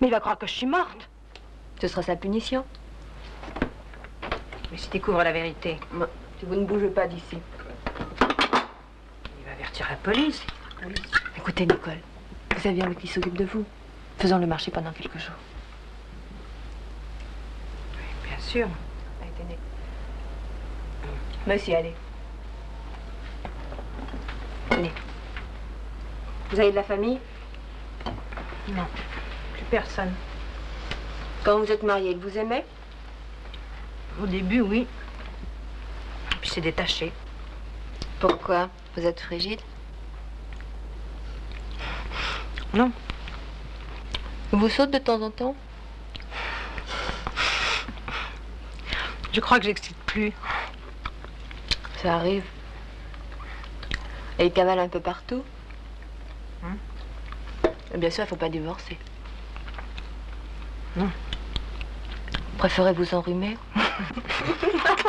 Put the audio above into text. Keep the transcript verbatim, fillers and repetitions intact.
Mais il va croire que je suis morte. Ce sera sa punition. Mais s'il découvre la vérité, Moi, si vous ne bougez pas d'ici. il va avertir la police. Oui. Écoutez, Nicole, vous avez envie qu'il s'occupe de vous. Faisons le marché pendant quelques jours. Oui, bien sûr. Allez, tenez. Monsieur, allez. Tenez. Vous avez de la famille? Non, plus personne. Quand vous êtes mariés, il vous aimait? Au début, oui. Puis c'est détaché. Pourquoi? Vous êtes frigide? Non. Il vous saute de temps en temps? Je crois que j'excite plus. Ça arrive. Et il cavale un peu partout? Hum. Et bien sûr, il ne faut pas divorcer. Non. Préférez vous enrhumer?